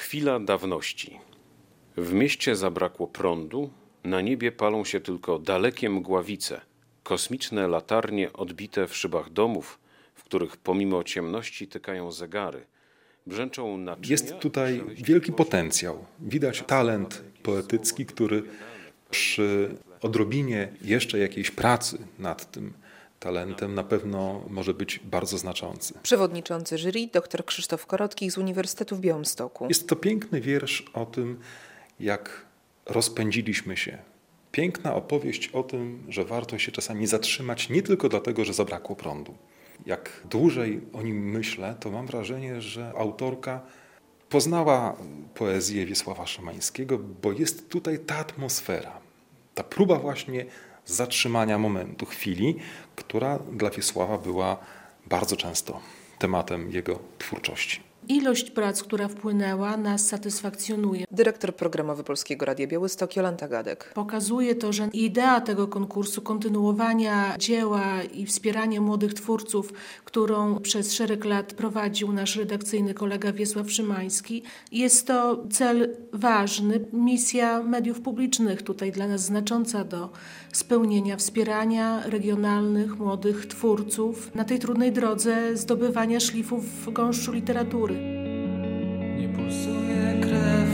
Chwila dawności. W mieście zabrakło prądu, na niebie palą się tylko dalekie mgławice, kosmiczne latarnie odbite w szybach domów, w których pomimo ciemności tykają zegary. Brzęczą naczynia. Jest tutaj wielki potencjał. Widać talent poetycki, który przy odrobinie jeszcze jakiejś pracy nad tym talentem na pewno może być bardzo znaczący. Przewodniczący jury dr Krzysztof Korotkich z Uniwersytetu w Białymstoku. Jest to piękny wiersz o tym, jak rozpędziliśmy się. Piękna opowieść o tym, że warto się czasami zatrzymać nie tylko dlatego, że zabrakło prądu. Jak dłużej o nim myślę, to mam wrażenie, że autorka poznała poezję Wiesława Szymańskiego, bo jest tutaj ta atmosfera, ta próba właśnie zatrzymania momentu, chwili, która dla Wiesława była bardzo często tematem jego twórczości. Ilość prac, która wpłynęła, nas satysfakcjonuje. Dyrektor programowy Polskiego Radia Białystok Jolanta Gadek. Pokazuje to, że idea tego konkursu, kontynuowania dzieła i wspierania młodych twórców, którą przez szereg lat prowadził nasz redakcyjny kolega Wiesław Szymański, jest to cel ważny, misja mediów publicznych tutaj dla nas znacząca do spełnienia, wspierania regionalnych młodych twórców na tej trudnej drodze zdobywania szlifów w gąszczu literatury. Nie pulsuje krew,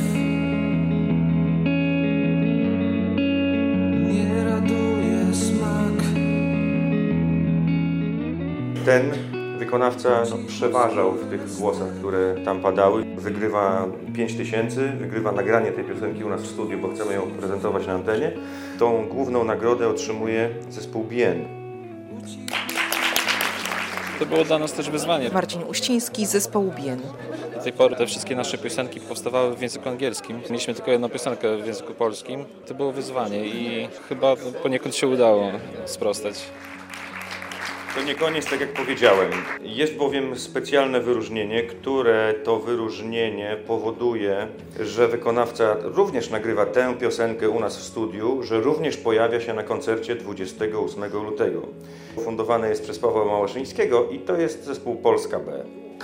nie raduje smak. Ten wykonawca przeważał w tych głosach, które tam padały. Wygrywa 5000, wygrywa nagranie tej piosenki u nas w studiu, bo chcemy ją prezentować na antenie. Tą główną nagrodę otrzymuje zespół Bien. To było dla nas też wyzwanie. Marcin Uściński z zespołu Bien. Do tej pory te wszystkie nasze piosenki powstawały w języku angielskim. Mieliśmy tylko jedną piosenkę w języku polskim. To było wyzwanie i chyba poniekąd się udało sprostać. To nie koniec, tak jak powiedziałem. Jest bowiem specjalne wyróżnienie, które to wyróżnienie powoduje, że wykonawca również nagrywa tę piosenkę u nas w studiu, że również pojawia się na koncercie 28 lutego. Fundowane jest przez Pawła Małaszyńskiego i to jest zespół Polska B.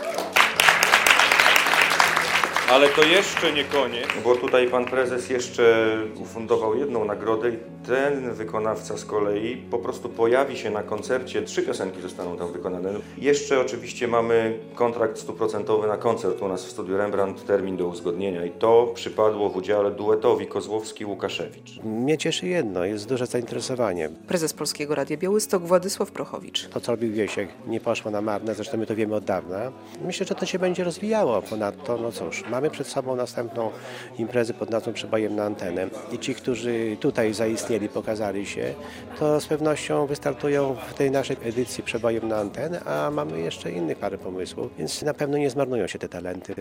Ale to jeszcze nie koniec, bo tutaj pan prezes jeszcze ufundował jedną nagrodę i ten wykonawca z kolei po prostu pojawi się na koncercie. 3 piosenki zostaną tam wykonane. Jeszcze oczywiście mamy kontrakt 100% na koncert u nas w studiu Rembrandt, termin do uzgodnienia i to przypadło w udziale duetowi Kozłowski-Łukaszewicz. Mnie cieszy jedno, jest duże zainteresowanie. Prezes Polskiego Radia Białystok Władysław Prochowicz. To, co robił Wiesiek, nie poszło na marne, zresztą my to wiemy od dawna. Myślę, że to się będzie rozwijało. Ponadto, no cóż, mamy przed sobą następną imprezę pod nazwą Przebojem na antenę i ci, którzy tutaj zaistnieli, pokazali się, to z pewnością wystartują w tej naszej edycji Przebojem na antenę, a mamy jeszcze innych parę pomysłów, więc na pewno nie zmarnują się te talenty.